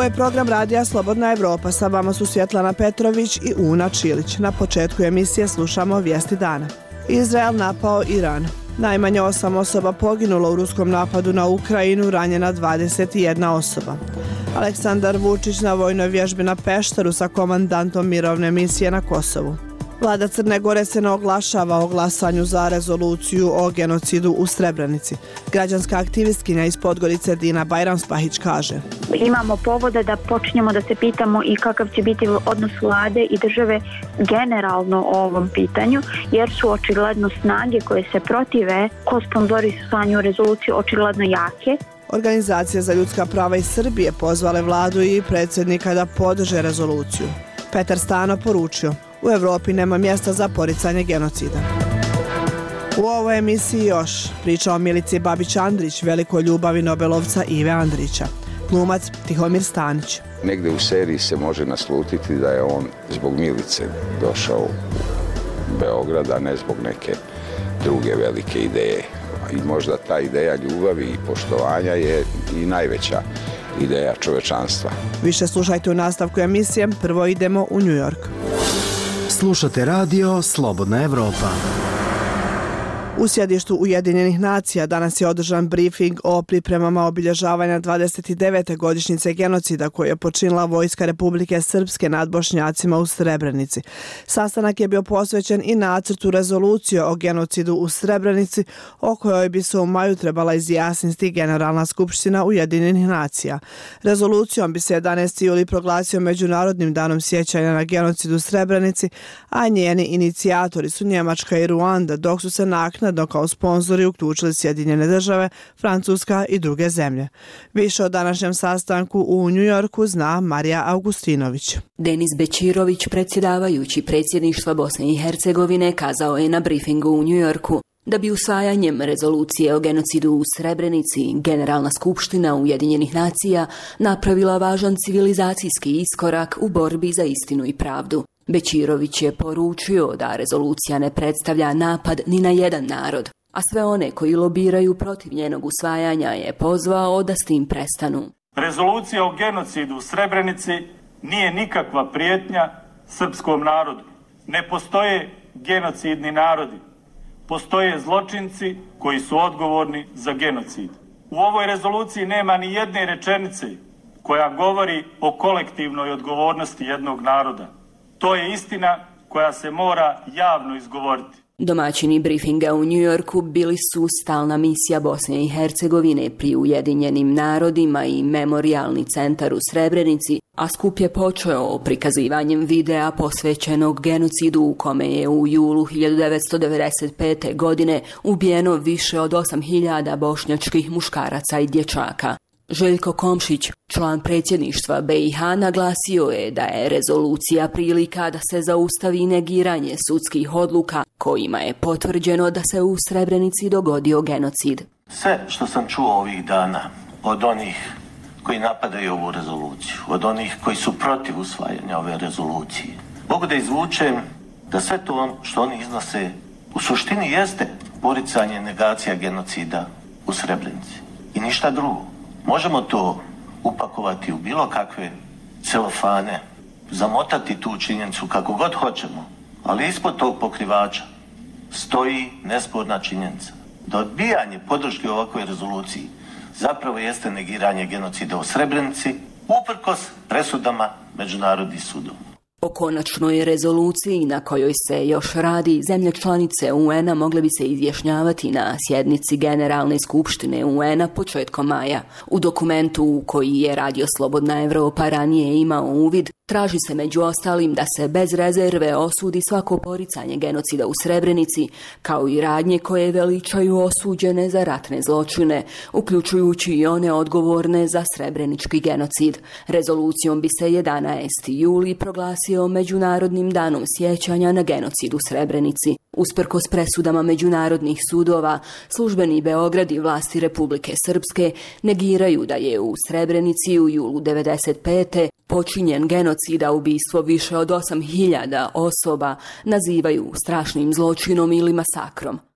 Ovo je program radija Slobodna Evropa. Sa vama su Svjetlana Petrović i Una Čilić. Na početku emisije slušamo vijesti dana. Izrael napao Iran. Najmanje 8 osoba poginulo u ruskom napadu na Ukrajinu, ranjena 21 osoba. Aleksandar Vučić na vojnoj vježbi na Pešteru sa komandantom mirovne misije na Kosovu. Vlada Crne Gore se ne oglašava o glasanju za rezoluciju o genocidu u Srebrenici. Građanska aktivistkinja iz Podgorice Dina Bajramspahić kaže: Imamo povode da počinjemo da se pitamo i kakav će biti odnos vlade i države generalno o ovom pitanju, jer su očigledno snage koje se protive sponzorisanju rezolucije očigledno jake. Organizacija za ljudska prava iz Srbije pozvale vladu i predsjednika da podrže rezoluciju. Petar Stano poručio: u Evropi nema mjesta za poricanje genocida. U ovoj emisiji još priča o Milici Babić-Andrić, velikoj ljubavi Nobelovca Ive Andrića. Glumac Tihomir Stanić. Negde u seriji se može naslutiti da je on zbog Milice došao u Beograd, a ne zbog neke druge velike ideje. I možda ta ideja ljubavi i poštovanja je i najveća ideja čovečanstva. Više slušajte u nastavku emisije. Prvo idemo u New York. Slušate radio Slobodna Evropa. U sjedištu Ujedinjenih nacija danas je održan brifing o pripremama obilježavanja 29. godišnjice genocida koju je počinila vojska Republike Srpske nad Bošnjacima u Srebrenici. Sastanak je bio posvećen i nacrtu rezolucije o genocidu u Srebrenici, o kojoj bi se u maju trebala izjasniti Generalna skupština Ujedinjenih nacija. Rezolucijom bi se 11. juli proglasio Međunarodnim danom sjećanja na genocid u Srebrenici, a njeni inicijatori su Njemačka i Ruanda, dok su se naknadno kao sponzori uključili Sjedinjene države, Francuska i druge zemlje. Više o današnjem sastanku u New Yorku zna Marija Augustinović. Denis Bećirović, predsjedavajući predsjedništva Bosne i Hercegovine, kazao je na briefingu u New Yorku da bi usvajanjem rezolucije o genocidu u Srebrenici Generalna skupština Ujedinjenih nacija napravila važan civilizacijski iskorak u borbi za istinu i pravdu. Bećirović je poručio da rezolucija ne predstavlja napad ni na jedan narod, a sve one koji lobiraju protiv njenog usvajanja je pozvao da s tim prestanu. Rezolucija o genocidu u Srebrenici nije nikakva prijetnja srpskom narodu. Ne postoje genocidni narodi. Postoje zločinci koji su odgovorni za genocid. U ovoj rezoluciji nema ni jedne rečenice koja govori o kolektivnoj odgovornosti jednog naroda. To je istina koja se mora javno izgovoriti. Domaćini briefinga u New Yorku bili su stalna misija Bosne i Hercegovine pri Ujedinjenim narodima i memorijalni centar u Srebrenici, a skup je počeo prikazivanjem videa posvećenog genocidu u kome je u julu 1995. godine ubijeno više od 8.000 bošnjačkih muškaraca i dječaka. Željko Komšić, član predsjedništva BiH, naglasio je da je rezolucija prilika da se zaustavi negiranje sudskih odluka kojima je potvrđeno da se u Srebrenici dogodio genocid. Sve što sam čuo ovih dana od onih koji napadaju ovu rezoluciju, od onih koji su protiv usvajanja ove rezolucije, mogu da izvučem da sve to što oni iznose u suštini jeste poricanje negacija genocida u Srebrenici i ništa drugo. Možemo to upakovati u bilo kakve celofane, zamotati tu činjenicu kako god hoćemo, ali ispod tog pokrivača stoji nesporna činjenica da odbijanje podrške ovakvoj rezoluciji zapravo jeste negiranje genocida u Srebrenici uprkos presudama međunarodnih sudova. O konačnoj rezoluciji na kojoj se još radi, zemlje članice UN-a mogle bi se izjašnjavati na sjednici Generalne skupštine UN-a početkom maja. U dokumentu u koji je Radio Slobodna Evropa ranije imao uvid, traži se među ostalim da se bez rezerve osudi svako poricanje genocida u Srebrenici, kao i radnje koje veličaju osuđene za ratne zločine, uključujući i one odgovorne za srebrenički genocid. Rezolucijom bi se 11. juli proglasio Međunarodnim danom sjećanja na genocid u Srebrenici. Usprkos presudama međunarodnih sudova, službeni Beograd i vlasti Republike Srpske negiraju da je u Srebrenici u julu 1995. počinjen genocida, ubistvo više od 8.000 osoba, nazivaju strašnim zločinom ili masakrom.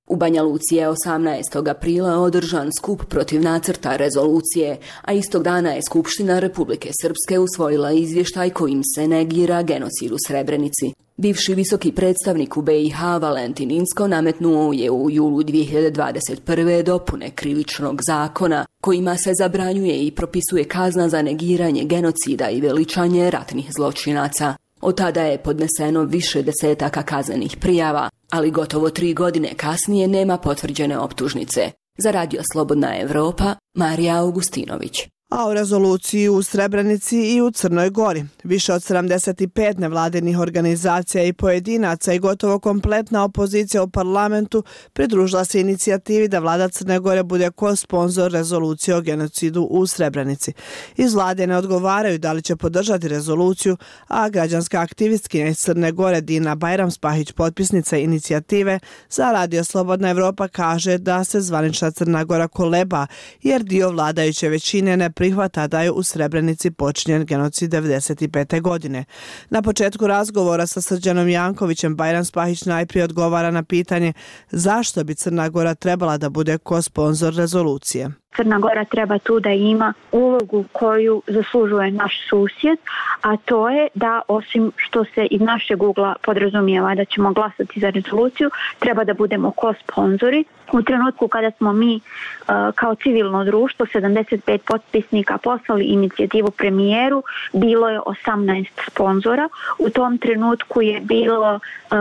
U Banja Luci je 18. aprila održan skup protiv nacrta rezolucije, a istog dana je Skupština Republike Srpske usvojila izvještaj kojim se negira genocid u Srebrenici. Bivši visoki predstavnik u BiH Valentin Inzko nametnuo je u julu 2021. dopune krivičnog zakona kojima se zabranjuje i propisuje kazna za negiranje genocida i veličanje ratnih zločinaca. Od tada je podneseno više desetaka kaznenih prijava, ali gotovo 3 godine kasnije nema potvrđene optužnice. Za Radio Slobodna Evropa, Marija Augustinović. A u rezoluciji u Srebrenici i u Crnoj Gori. Više od 75 nevladinih organizacija i pojedinaca i gotovo kompletna opozicija u parlamentu pridružila se inicijativi da vlada Crne Gore bude ko-sponzor rezolucije o genocidu u Srebrenici. Iz vlade ne odgovaraju da li će podržati rezoluciju, a građanska aktivistkinja iz Crne Gore Dina Bajramspahić, potpisnica inicijative za Radio Slobodna Evropa, kaže da se zvanična Crna Gora koleba jer dio vladajuće većine ne prihvata da je u Srebrenici počinjen genocid 1995. godine. Na početku razgovora sa Srđanom Jankovićem Bajramspahić najprije odgovara na pitanje zašto bi Crna Gora trebala da bude ko-sponzor rezolucije. Crna Gora treba tu da ima ulogu koju zaslužuje naš susjed, a to je da osim što se iz našeg ugla podrazumijeva da ćemo glasati za rezoluciju, treba da budemo ko-sponzori. U trenutku kada smo mi kao civilno društvo 75 potpisnika poslali inicijativu premijeru, bilo je 18 sponzora. U tom trenutku je bilo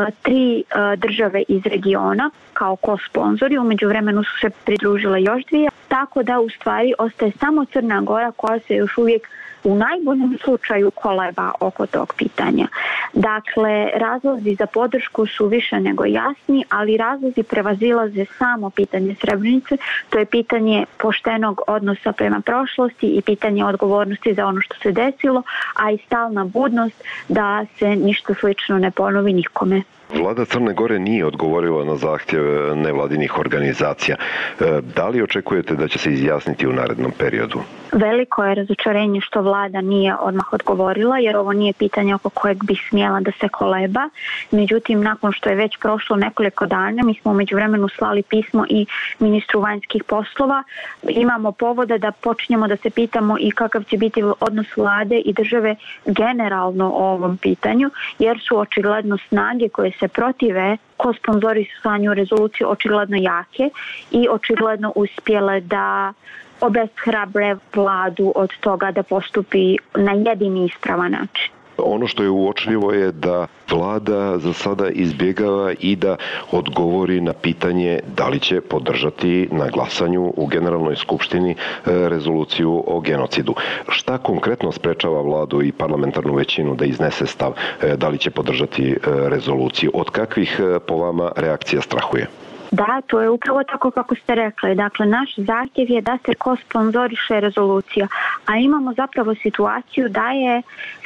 3 države iz regiona kao ko-sponzori, u međuvremenu su se pridružile još 2, tako da u stvari ostaje samo Crna Gora koja se još uvijek u najboljem slučaju koleba oko tog pitanja. Dakle, razlozi za podršku su više nego jasni, ali razlozi prevazilaze samo pitanje Srebrenice, to je pitanje poštenog odnosa prema prošlosti i pitanje odgovornosti za ono što se desilo, a i stalna budnost da se ništa slično ne ponovi nikome. Vlada Crne Gore nije odgovorila na zahtjev nevladinih organizacija. Da li očekujete da će se izjasniti u narednom periodu? Veliko je razočarenje što vlada nije odmah odgovorila, jer ovo nije pitanje oko kojeg bi smjela da se koleba. Međutim, nakon što je već prošlo nekoliko dana, mi smo u međuvremenu slali pismo i ministru vanjskih poslova. Imamo povoda da počnemo da se pitamo i kakav će biti odnos vlade i države generalno o ovom pitanju, jer su očigledno snage koje se protive ko-sponzorisanju rezolucije očigledno jake i očigledno uspjele da obeshrabre vladu od toga da postupi na jedini ispravan način. Ono što je uočljivo je da vlada za sada izbjegava i da odgovori na pitanje da li će podržati na glasanju u Generalnoj skupštini rezoluciju o genocidu. Šta konkretno sprečava vladu i parlamentarnu većinu da iznese stav da li će podržati rezoluciju? Od kakvih po vama reakcija strahuje? Da, to je upravo tako kako ste rekli. Dakle, naš zahtjev je da se ko-sponzoriše rezolucija, a imamo zapravo situaciju da je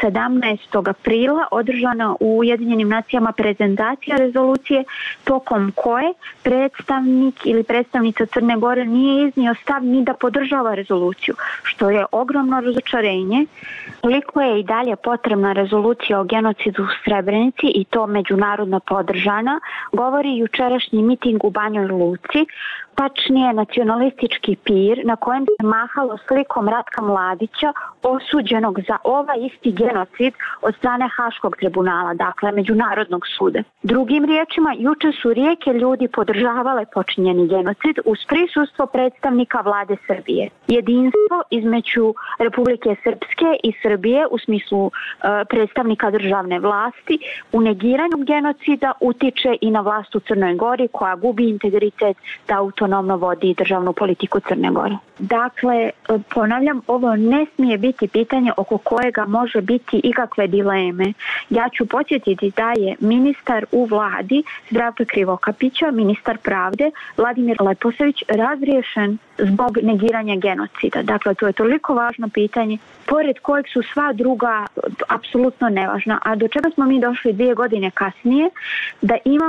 17. aprila održana u Ujedinjenim nacijama prezentacija rezolucije tokom koje predstavnik ili predstavnica Crne Gore nije iznio stav ni da podržava rezoluciju, što je ogromno razočarenje. Koliko je i dalje potrebna rezolucija o genocidu u Srebrenici i to međunarodno podržana, govori jučerašnji miting u Banjoj Luci, tačnije nacionalistički pir na kojem se mahalo slikom Ratka Mladića, osuđenog za ovaj isti genocid od strane Haškog tribunala, dakle Međunarodnog suda. Drugim riječima, juče su rijeke ljudi podržavale počinjeni genocid uz prisustvo predstavnika vlade Srbije. Jedinstvo između Republike Srpske i Srbije u smislu predstavnika državne vlasti u negiranju genocida utiče i na vlast u Crnoj Gori koja gubi integritet da autonomno vodi državnu politiku Crne Gore. Dakle, ponavljam, ovo ne smije biti pitanje oko kojega može biti ikakve dileme. Ja ću podsjetiti da je ministar u vladi Zdravko Krivokapića, ministar pravde Vladimir Leposević razriješen zbog negiranja genocida. Dakle, to je toliko važno pitanje, pored kojeg su sva druga apsolutno nevažna. A do čega smo mi došli 2 godine kasnije, da imamo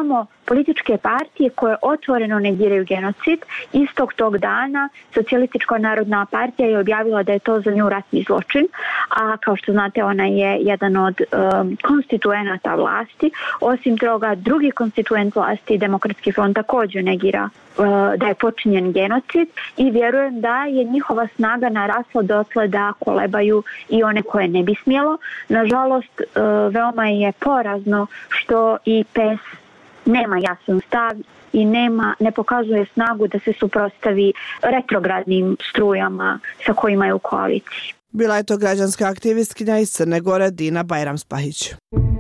političke partije koje otvoreno negiraju genocid. Istog tog dana Socijalistička narodna partija je objavila da je to za nju ratni zločin, a kao što znate ona je jedan od konstituenata vlasti. Osim toga, drugi konstituent vlasti, Demokratski front, također negira da je počinjen genocid i vjerujem da je njihova snaga narasla dotle da kolebaju i one koje ne bi smjelo. Nažalost, veoma je porazno što i PES nema jasan stav i ne pokazuje snagu da se suprotstavi retrogradnim strujama sa kojima je u koaliciji. Bila je to građanska aktivistkinja iz Crne Gore Dina Bajramspahić.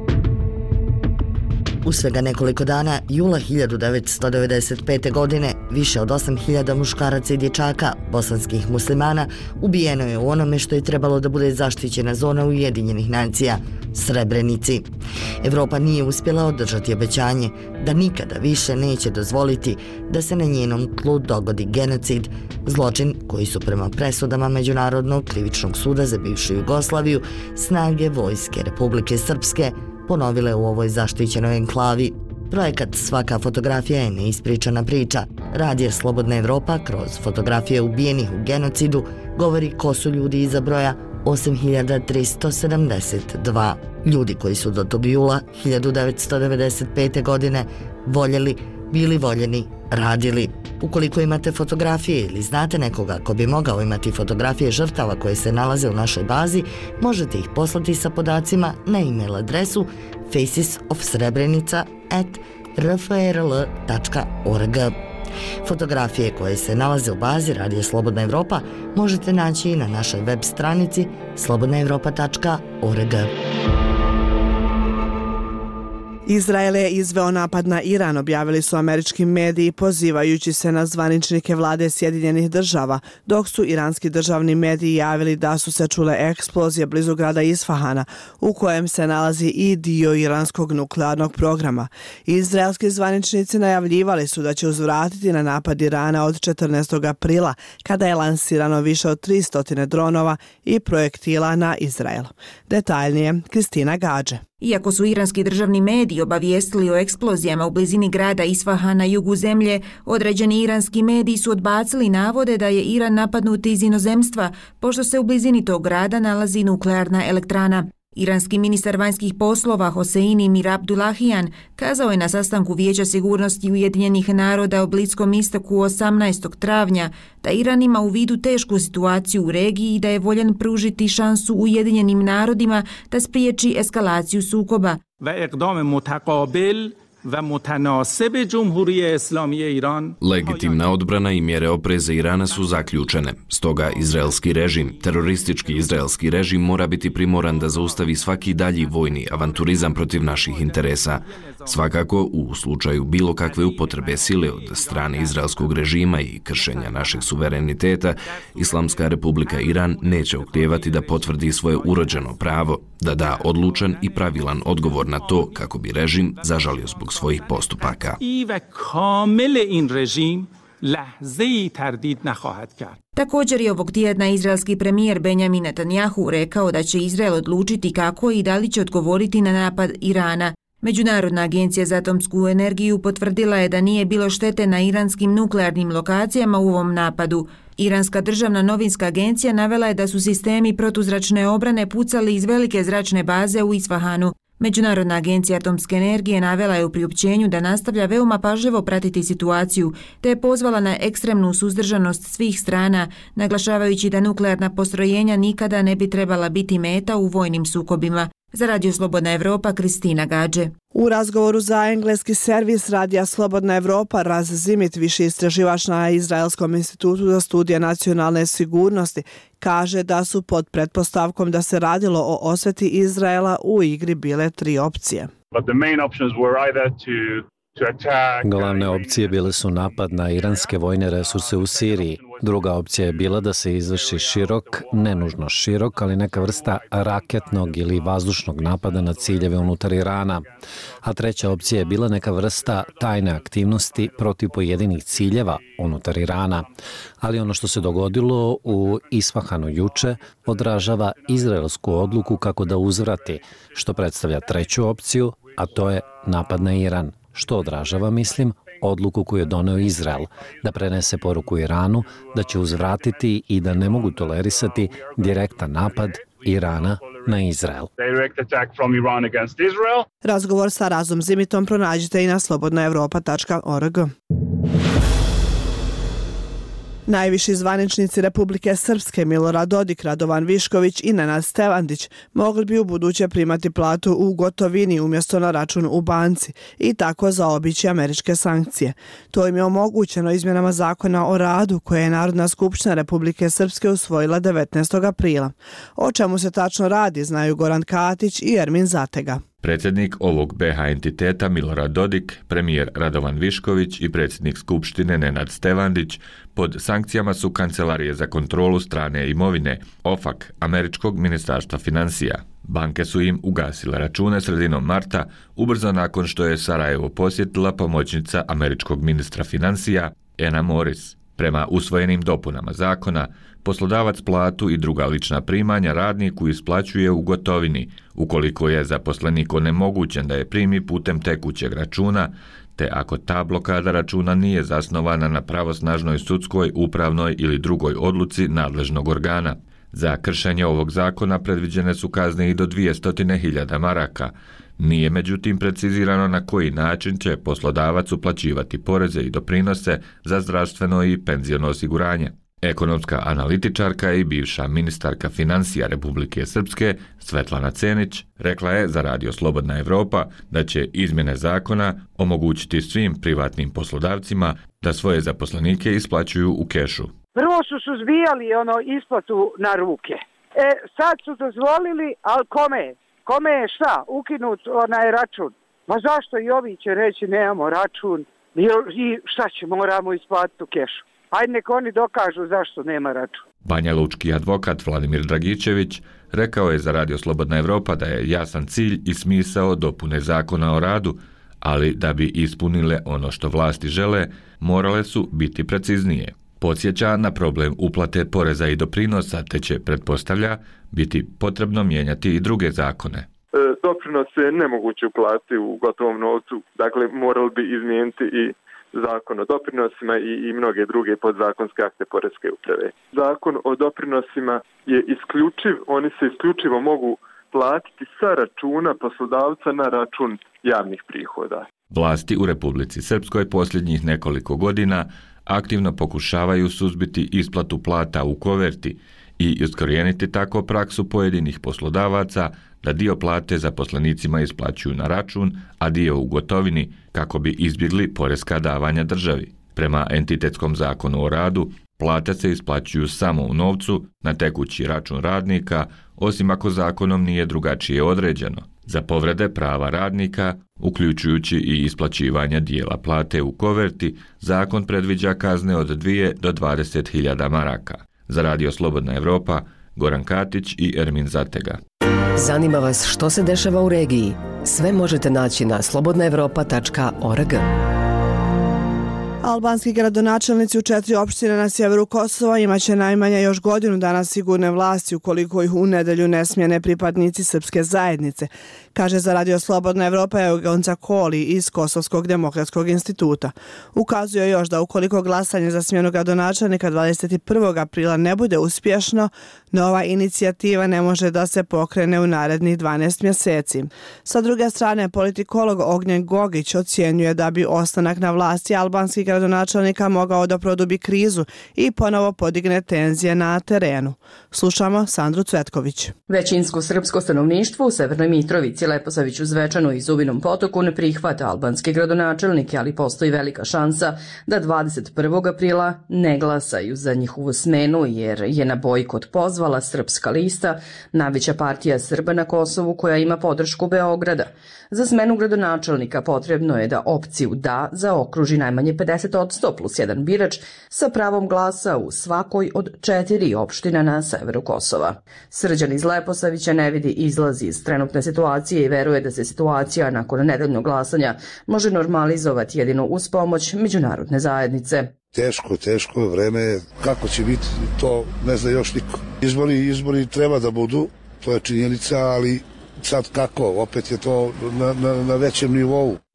U svega nekoliko dana, jula 1995. godine, više od 8.000 muškaraca i dječaka, bosanskih muslimana, ubijeno je u onome što je trebalo da bude zaštićena zona Ujedinjenih nacija, Srebrenici. Evropa nije uspjela održati obećanje da nikada više neće dozvoliti da se na njenom tlu dogodi genocid, zločin koji su prema presudama Međunarodnog krivičnog suda za bivšu Jugoslaviju snage Vojske Republike Srpske ponovile u ovoj zaštićenoj enklavi. Projekat Svaka fotografija je neispričana priča. Radio Slobodna Evropa kroz fotografije ubijenih u genocidu govori ko su ljudi iza broja 8372. Ljudi koji su do tog jula 1995. godine voljeli, bili voljeni, radili. Ukoliko imate fotografije ili znate nekoga ko bi mogao imati fotografije žrtava koje se nalaze u našoj bazi, možete ih poslati sa podacima na e-mail adresu facesofsrebrenica@rfrl.org. Fotografije koje se nalaze u bazi Radija Slobodna Evropa možete naći i na našoj web stranici slobodnaevropa.org. Izrael je izveo napad na Iran, objavili su američki mediji pozivajući se na zvaničnike vlade Sjedinjenih država, dok su iranski državni mediji javili da su se čule eksplozije blizu grada Isfahana, u kojem se nalazi i dio iranskog nuklearnog programa. Izraelski zvaničnici najavljivali su da će uzvratiti na napad Irana od 14. aprila, kada je lansirano više od 300 dronova i projektila na Izrael. Detaljnije, Kristina Gađe. Iako su iranski državni mediji obavijestili o eksplozijama u blizini grada Isfahan na jugu zemlje, određeni iranski mediji su odbacili navode da je Iran napadnut iz inozemstva, pošto se u blizini tog grada nalazi nuklearna elektrana. Iranski ministar vanjskih poslova Hosein Mir Abdullahian kazao je na sastanku Vijeća sigurnosti Ujedinjenih naroda u Bliskom istoku 18. travnja da Iran ima u vidu tešku situaciju u regiji i da je voljan pružiti šansu Ujedinjenim narodima da spriječi eskalaciju sukoba. Legitimna odbrana i mjere opreza Irana su zaključene. Stoga izraelski režim, teroristički izraelski režim mora biti primoran da zaustavi svaki dalji vojni avanturizam protiv naših interesa. Svakako, u slučaju bilo kakve upotrebe sile od strane izraelskog režima i kršenja našeg suvereniteta, Islamska republika Iran neće oklijevati da potvrdi svoje urođeno pravo, da da odlučan i pravilan odgovor na to kako bi režim zažalio zbog svojih postupaka. Također je ovog tjedna izraelski premijer Benjamin Netanjahu rekao da će Izrael odlučiti kako i da li će odgovoriti na napad Irana. Međunarodna agencija za atomsku energiju potvrdila je da nije bilo štete na iranskim nuklearnim lokacijama u ovom napadu. Iranska državna novinska agencija navela je da su sistemi protuzračne obrane pucali iz velike zračne baze u Isfahanu. Međunarodna agencija atomske energije navela je u priopćenju da nastavlja veoma pažljivo pratiti situaciju, te je pozvala na ekstremnu suzdržanost svih strana, naglašavajući da nuklearna postrojenja nikada ne bi trebala biti meta u vojnim sukobima. Za Radio Slobodna Evropa, Kristina Gađe. U razgovoru za engleski servis Radija Slobodna Evropa, Raz Zimit, viši istraživač na Izraelskom institutu za studije nacionalne sigurnosti, kaže da su pod pretpostavkom da se radilo o osveti Izraela u igri bile 3 opcije. Glavne opcije bile su napad na iranske vojne resurse u Siriji. Druga opcija je bila da se izvrši širok, ne nužno širok, ali neka vrsta raketnog ili vazdušnog napada na ciljeve unutar Irana. A treća opcija je bila neka vrsta tajne aktivnosti protiv pojedinih ciljeva unutar Irana. Ali ono što se dogodilo u Isfahanu juče odražava izraelsku odluku kako da uzvrati, što predstavlja treću opciju, a to je napad na Iran, što odražava, mislim, odluku koju je doneo Izrael, da prenese poruku Iranu da će uzvratiti i da ne mogu tolerisati direktan napad Irana na Izrael. Razgovor sa Razom Zimitom pronađite i na slobodnaevropa.org. Najviši zvaničnici Republike Srpske Milorad Dodik, Radovan Višković i Nenad Stevandić mogli bi u buduće primati platu u gotovini umjesto na račun u banci i tako zaobići američke sankcije. To im je omogućeno izmjenama zakona o radu koje je Narodna skupština Republike Srpske usvojila 19. aprila. O čemu se tačno radi znaju Goran Katić i Ermin Zatega. Predsjednik ovog BH entiteta Milorad Dodik, premijer Radovan Višković i predsjednik Skupštine Nenad Stevandić pod sankcijama su Kancelarije za kontrolu strane imovine, OFAC, američkog ministarstva financija. Banke su im ugasile račune sredinom marta, ubrzo nakon što je Sarajevo posjetila pomoćnica američkog ministra financija Anna Morris. Prema usvojenim dopunama zakona, poslodavac platu i druga lična primanja radniku isplaćuje u gotovini, ukoliko je zaposlenik onemogućen da je primi putem tekućeg računa, te ako ta blokada računa nije zasnovana na pravosnažnoj sudskoj, upravnoj ili drugoj odluci nadležnog organa. Za kršenje ovog zakona predviđene su kazne i do 200.000 maraka. Nije međutim precizirano na koji način će poslodavac uplaćivati poreze i doprinose za zdravstveno i penziono osiguranje. Ekonomska analitičarka i bivša ministarka financija Republike Srpske Svetlana Cenić rekla je za Radio Slobodna Evropa da će izmjene zakona omogućiti svim privatnim poslodavcima da svoje zaposlenike isplaćuju u kešu. Prvo su suzbijali isplatu na ruke. Sad su dozvolili, ali kome? Kome je šta? Ukinut onaj račun. Ma zašto i ovi će reći nemamo račun i šta će, moramo isplatiti u kešu. Ajde nek oni dokažu zašto nema račun. Banja Lučki advokat Vladimir Dragičević rekao je za Radio Slobodna Evropa da je jasan cilj i smisao dopune zakona o radu, ali da bi ispunile ono što vlasti žele, morale su biti preciznije. Podsjeća na problem uplate poreza i doprinosa, te će, pretpostavlja, biti potrebno mijenjati i druge zakone. Doprinose je nemoguće uplatiti u gotovom novcu, dakle morali bi izmijeniti i zakon o doprinosima i mnoge druge podzakonske akte poreske uprave. Zakon o doprinosima je isključiv, oni se isključivo mogu platiti sa računa poslodavca na račun javnih prihoda. Vlasti u Republici Srpskoj posljednjih nekoliko godina aktivno pokušavaju suzbiti isplatu plata u koverti i iskorijeniti tako praksu pojedinih poslodavaca da dio plate zaposlenicima isplaćuju na račun, a dio u gotovini kako bi izbjegli poreska davanja državi. Prema entitetskom zakonu o radu, plate se isplaćuju samo u novcu na tekući račun radnika, osim ako zakonom nije drugačije određeno. Za povrede prava radnika, uključujući i isplaćivanje dijela plate u koverti, zakon predviđa kazne od 2 do 20.000 maraka. Za Radio Slobodna Evropa, Goran Katić i Ermin Zatega. Zanima vas što se dešava u regiji? Sve možete naći na slobodnaevropa.org. Albanski gradonačelnici u 4 opštine na sjeveru Kosova imaće najmanje još godinu dana sigurne vlasti ukoliko ih u nedelju ne smjene pripadnici srpske zajednice, kaže za Radio Slobodna Evropa Eugenca Koli iz Kosovskog demokratskog instituta. Ukazuje još da ukoliko glasanje za smjenu gradonačelnika 21. aprila ne bude uspješno, nova inicijativa ne može da se pokrene u narednih 12 mjeseci. Sa druge strane, politikolog Ognjen Gogić ocjenjuje da bi ostanak na vlasti albanskih gradonačelnika mogao da produbi krizu i ponovo podigne tenzije na terenu. Slušamo Sandru Cvetković. Većinsko srpsko stanovništvo u Severnoj Mitrovici, Leposaviću, Zvečanu i Zubinom Potoku ne prihvata albanske gradonačelnike, ali postoji velika šansa da 21. aprila ne glasaju za njihovu smenu jer je na bojkot pozvala Srpska lista, najveća partija Srba na Kosovu koja ima podršku Beograda. Za smenu gradonačelnika potrebno je da opciju da zaokruži najmanje 50% plus jedan birač sa pravom glasa u svakoj od 4 opština na severu Kosova. Srđan iz Leposavića ne vidi izlaz iz trenutne situacije i veruje da se situacija nakon nedeljnog glasanja može normalizovati jedino uz pomoć međunarodne zajednice. Teško vreme, kako će biti, to ne zna još niko. Izbori treba da budu, to je činjenica, ali sad kako, opet je to na većem nivou.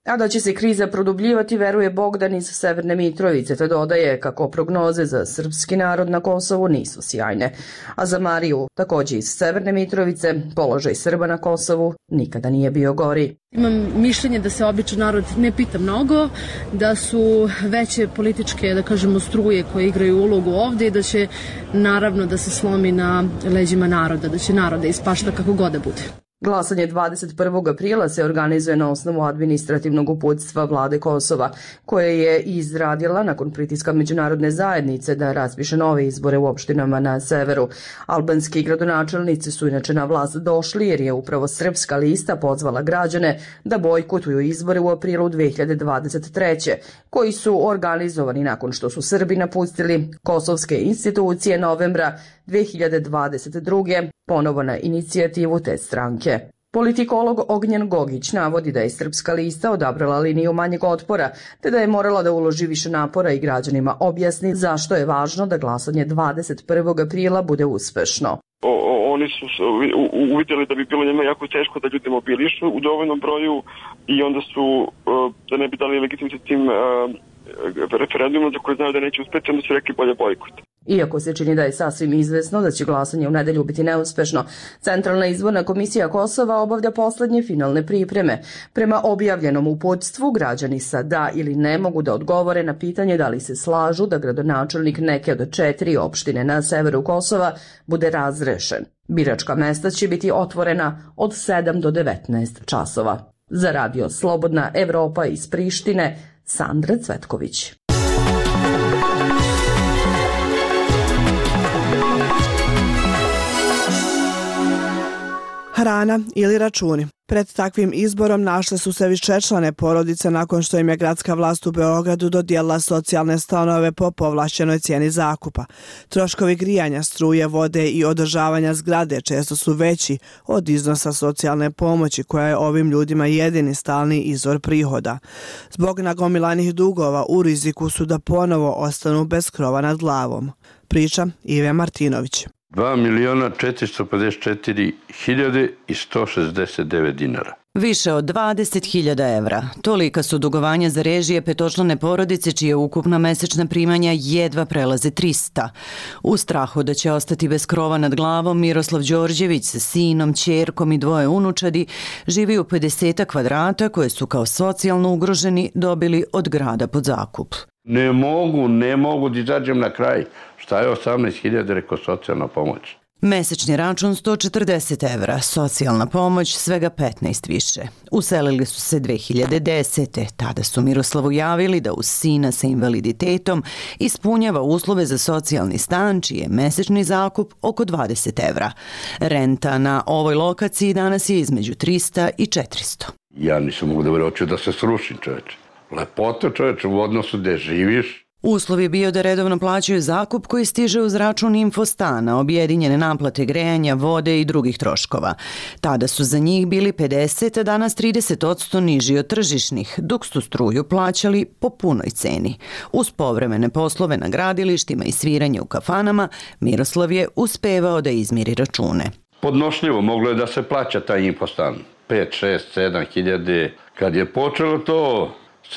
A da će se kriza produbljivati, veruje Bogdan iz Severne Mitrovice, te dodaje kako prognoze za srpski narod na Kosovu nisu sjajne. A za Mariju, takođe iz Severne Mitrovice, položaj Srba na Kosovu nikada nije bio gori. Imam mišljenje da se običan narod ne pita mnogo, da su veće političke, da kažemo, struje koje igraju ulogu ovde i da će naravno da se slomi na leđima naroda, da će naroda ispašta kako god da bude. Glasanje 21. aprila se organizuje na osnovu administrativnog uputstva vlade Kosova, koje je izradila nakon pritiska međunarodne zajednice da raspiše nove izbore u opštinama na severu. Albanski gradonačelnici su inače na vlast došli jer je upravo Srpska lista pozvala građane da bojkotuju izbore u aprilu 2023. koji su organizovani nakon što su Srbi napustili kosovske institucije novembra 2022. ponovo na inicijativu te stranke. Politikolog Ognjen Gogić navodi da je Srpska lista odabrala liniju manjeg otpora, te da je morala da uloži više napora i građanima objasni zašto je važno da glasanje 21. aprila bude uspešno. Oni su uvidjeli da bi bilo njima jako teško da ljudi mobilišu u dovoljnom broju i onda su, da ne bi dali legitimitet tim referendumom za koje znaju da neće uspeti, onda su rekli bolje bojkot. Iako se čini da je sasvim izvesno da će glasanje u nedelju biti neuspešno, Centralna izborna komisija Kosova obavlja poslednje finalne pripreme. Prema objavljenom uputstvu, građani sa da ili ne mogu da odgovore na pitanje da li se slažu da gradonačelnik neke od 4 opštine na severu Kosova bude razrešen. Biračka mesta će biti otvorena od 7 do 19 časova. Za radio Slobodna Evropa iz Prištine, Sandra Cvetković. Hrana ili računi. Pred takvim izborom našle su se višečlane porodice nakon što im je gradska vlast u Beogradu dodijelila socijalne stanove po povlašćenoj cijeni zakupa. Troškovi grijanja, struje, vode i održavanja zgrade često su veći od iznosa socijalne pomoći koja je ovim ljudima jedini stalni izvor prihoda. Zbog nagomilanih dugova u riziku su da ponovo ostanu bez krova nad glavom. Priča Ive Martinović. 2.044.169 dinara. Više od 20.000 evra. Tolika su dugovanja za režije petočlane porodice čije ukupna mesečna primanja jedva prelaze 300. U strahu da će ostati bez krova nad glavom, Miroslav Đorđević sa sinom, ćerkom i 2 unučadi živi u 50 kvadrata koje su kao socijalno ugroženi dobili od grada pod zakup. Ne mogu da izađem na kraj. Šta je 18.000 reko socijalna pomoć? Mesečni račun 140 evra, socijalna pomoć svega 15 više. Uselili su se 2010. Tada su Miroslavu javili da uz sina sa invaliditetom ispunjava uslove za socijalni stan čiji je mesečni zakup oko 20 evra. Renta na ovoj lokaciji danas je između 300 i 400. Ja nisam mogu da verovatno da se srušim, čoveče. Lepota, čoveče, u odnosu gde živiš. Uslov je bio da redovno plaćaju zakup koji stiže uz račun infostana, objedinjene naplate grejanja, vode i drugih troškova. Tada su za njih bili 50, a danas 30% niži od tržišnih, dok su struju plaćali po punoj ceni. Uz povremene poslove na gradilištima i sviranje u kafanama, Miroslav je uspevao da izmiri račune. Podnošljivo moglo je da se plaća taj infostan. 5, 6, 7 hiljade. Kad je počelo to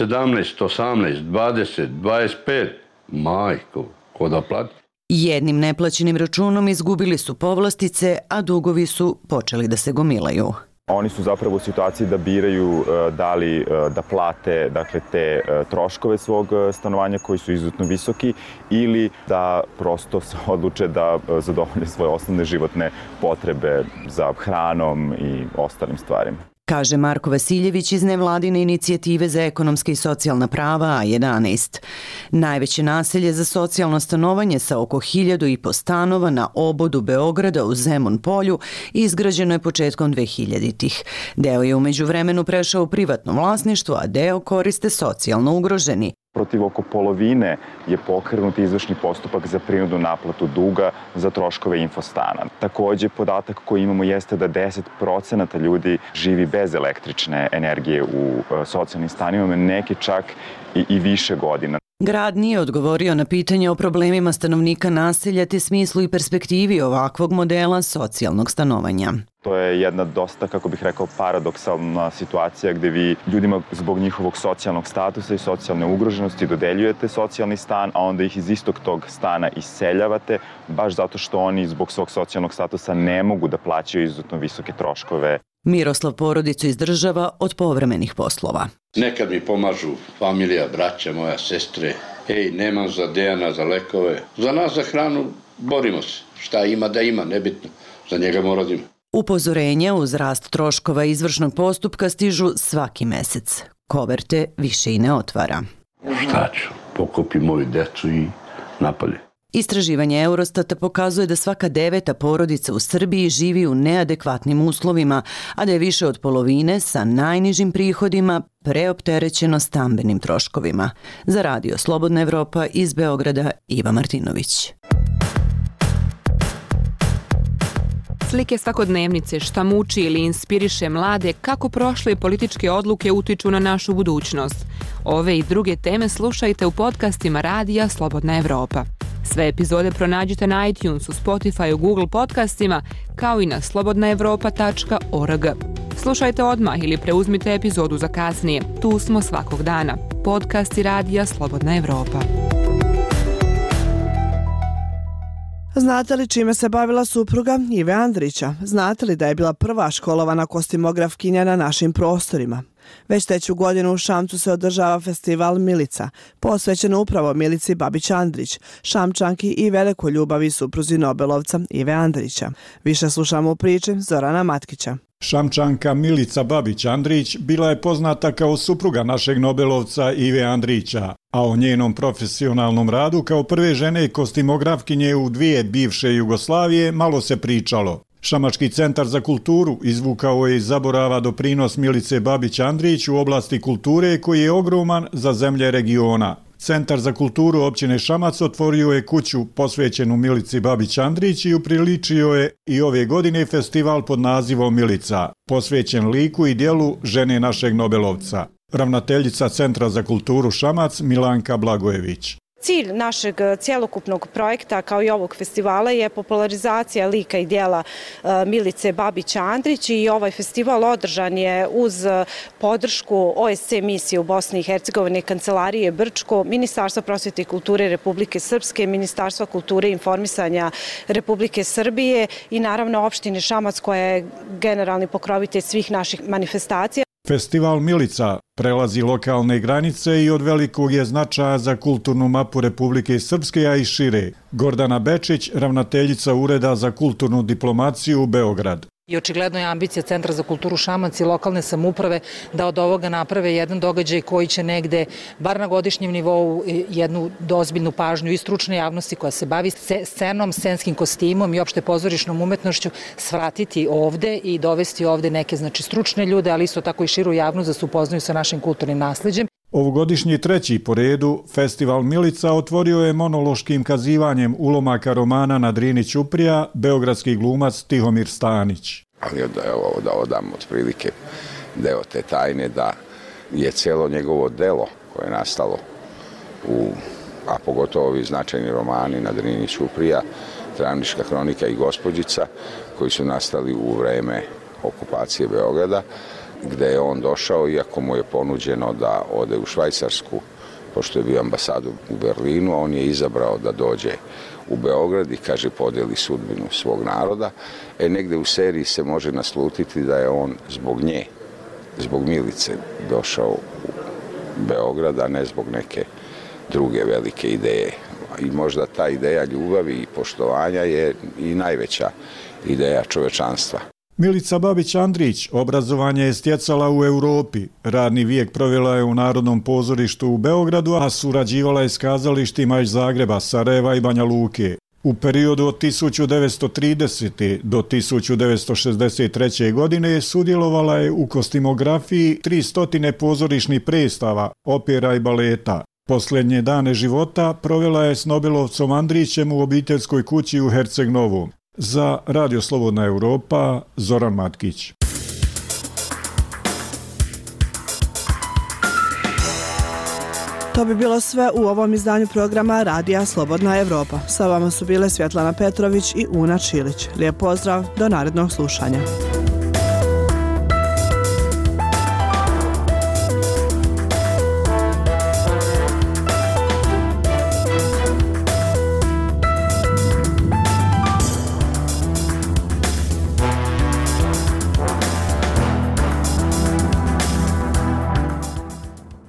17, 18, 20, 25, majko, ko da plati? Jednim neplaćenim računom izgubili su povlastice, a dugovi su počeli da se gomilaju. Oni su zapravo u situaciji da biraju da li da plate te troškove svog stanovanja koji su izuzetno visoki ili da prosto se odluče da zadovolje svoje osnovne životne potrebe za hranom i ostalim stvarima. Kaže Marko Vasiljević iz nevladine inicijative za ekonomske i socijalna prava A11. Najveće naselje za socijalno stanovanje sa oko 1.500 stanova na obodu Beograda u Zemun polju izgrađeno je početkom 2000-ih. Deo je umeđu vremenu prešao u privatno vlasništvo, a deo koriste socijalno ugroženi. Protiv oko polovine je pokrenut izvršni postupak za prinudnu naplatu duga za troškove infostana. Takođe, podatak koji imamo jeste da 10% ljudi živi bez električne energije u socijalnim stanovima, neki čak i više godina. Grad nije odgovorio na pitanje o problemima stanovnika naselja te smislu i perspektivi ovakvog modela socijalnog stanovanja. To je jedna dosta, kako bih rekao, paradoksalna situacija gdje vi ljudima zbog njihovog socijalnog statusa i socijalne ugroženosti dodeljujete socijalni stan, a onda ih iz istog tog stana iseljavate, baš zato što oni zbog svog socijalnog statusa ne mogu da plaćaju izuzetno visoke troškove. Miroslav porodicu izdržava od povremenih poslova. Nekad mi pomažu familija, braća, moja sestre. Ej, nemam za Dejana, za lekove. Za nas, za hranu, borimo se. Šta ima da ima, nebitno. Za njega moradimo. Upozorenja uz rast troškova izvršnog postupka stižu svaki mesec. Koverte više i ne otvara. Šta ću? Pokupim moju decu i napolje. Istraživanje Eurostata pokazuje da svaka 9. porodica u Srbiji živi u neadekvatnim uslovima, a da je više od polovine sa najnižim prihodima preopterećeno stambenim troškovima. Za radio Slobodna Evropa iz Beograda, Iva Martinović. Slike svakodnevnice, šta muči ili inspiriše mlade, kako prošle političke odluke utiču na našu budućnost. Ove i druge teme slušajte u podcastima radija Slobodna Evropa. Sve epizode pronađite na iTunesu, Spotify, Google podcastima, kao i na slobodnaevropa.org. Slušajte odmah ili preuzmite epizodu za kasnije. Tu smo svakog dana. Podcasti radija Slobodna Evropa. Znate li čime se bavila supruga Ive Andrića? Znate li da je bila prva školovana kostimografkinja na našim prostorima? Već treću godinu u Šamcu se održava festival Milica, posvećen upravo Milici Babić-Andrić, Šamčanki i velikoj ljubavi supruzi Nobelovca Ive Andrića. Više slušamo u priči Zorana Matkića. Šamčanka Milica Babić-Andrić bila je poznata kao supruga našeg Nobelovca Ive Andrića, a o njenom profesionalnom radu kao prve žene kostimografkinje u dvije bivše Jugoslavije malo se pričalo. Šamački centar za kulturu izvukao je iz zaborava doprinos Milice Babić-Andrić u oblasti kulture koji je ogroman za zemlje regiona. Centar za kulturu općine Šamac otvorio je kuću posvećenu Milici Babić-Andrić i upriličio je i ove godine festival pod nazivom Milica, posvećen liku i dijelu žene našeg Nobelovca. Ravnateljica Centra za kulturu Šamac Milanka Blagojević. Cilj našeg cjelokupnog projekta kao i ovog festivala je popularizacija lika i dijela Milice Babić-Andrić i ovaj festival održan je uz podršku OSC misije u Bosni i Hercegovini, Kancelarije Brčko, Ministarstva prosvjete i kulture Republike Srpske, Ministarstva kulture i informisanja Republike Srbije i naravno opštine Šamac koja je generalni pokrovitelj svih naših manifestacija. Festival Milica prelazi lokalne granice i od velikog je značaja za kulturnu mapu Republike Srpske, a i šire. Gordana Bečić, ravnateljica Ureda za kulturnu diplomaciju u Beograd. I očigledno je ambicija Centra za kulturu Šamac i lokalne samouprave da od ovoga naprave jedan događaj koji će negde, bar na godišnjem nivou, jednu dozbiljnu pažnju i stručne javnosti koja se bavi scenom, scenskim kostimom i opšte pozorišnom umetnošću svratiti ovde i dovesti ovde neke stručne ljude, ali isto tako i širu javnost da se upoznaju sa našim kulturnim nasleđem. Ovogodišnji treći po redu festival Milica otvorio je monološkim kazivanjem ulomaka romana na Drini Ćuprija beogradski glumac Tihomir Stanić. Ali da odam otprilike deo te tajne da je cijelo njegovo delo koje je nastalo, a pogotovo ovi značajni romani na Drini Ćuprija, Travnička hronika i Gospođica, koji su nastali u vreme okupacije Beograda, gde je on došao, iako mu je ponuđeno da ode u Švajcarsku, pošto je bio ambasador u Berlinu, on je izabrao da dođe u Beograd i, kaže, podeli sudbinu svog naroda. Negde u seriji se može naslutiti da je on zbog nje, zbog Milice, došao u Beograd, a ne zbog neke druge velike ideje. I možda ta ideja ljubavi i poštovanja je i najveća ideja čovečanstva. Milica Babić-Andrić obrazovanje je stjecala u Europi. Radni vijek provela je u Narodnom pozorištu u Beogradu, a surađivala je s kazalištima iz Zagreba, Sarajeva i Banja Luke. U periodu od 1930. do 1963. godine sudjelovala je u kostimografiji 300 pozorišnih predstava, opera i baleta. Posljednje dane života provela je s Nobelovcom Andrićem u obiteljskoj kući u Herceg Novom. Za Radio Slobodna Evropa, Zoran Matkić. To bi bilo sve u ovom izdanju programa Radija Slobodna Evropa. Sa vama su bile Svjetlana Petrović i Una Čilić. Lijep pozdrav, do narednog slušanja.